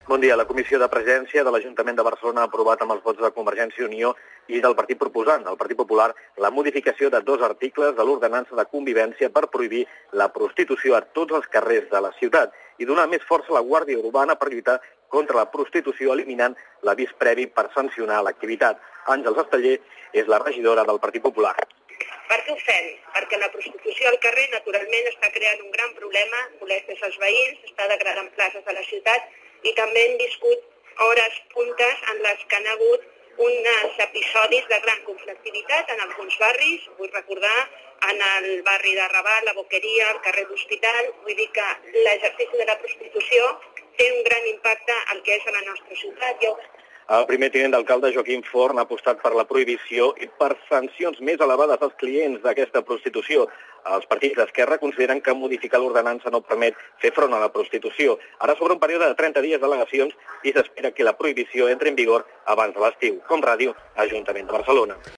Bon dia. La Comissió de Presidència de l'Ajuntament de Barcelona ha aprovat amb els vots de Convergència i Unió i del partit proposant, el Partit Popular, la modificació de 2 articles de l'ordenança de convivència per prohibir la prostitució a tots els carrers de la ciutat i donar més força a la Guàrdia Urbana per lluitar contra la prostitució, eliminant l'avís previ per sancionar l'activitat. Àngels Esteller és la regidora del Partit Popular. Per què ho fem? Perquè la prostitució al carrer, naturalment, està creant un gran problema, molestes als veïns, està degradant places de la ciutat i també hem viscut hores puntes en les que han hagut uns episodis de gran conflictivitat en alguns barris. Vull recordar en el barri de Raval, la Boqueria, el carrer d'Hospital. Vull dir que l'exercici de la prostitució té un gran impacte al que és a la nostra ciutat. El primer tinent d'alcalde, Joaquim Forn, ha apostat per la prohibició i per sancions més elevades als clients d'aquesta prostitució. Els partits d'Esquerra consideren que modificar l'ordenança no permet fer front a la prostitució. Ara s'obre un període de 30 dies d'al·legacions i s'espera que la prohibició entri en vigor abans de l'estiu. Com Ràdio, Ajuntament de Barcelona.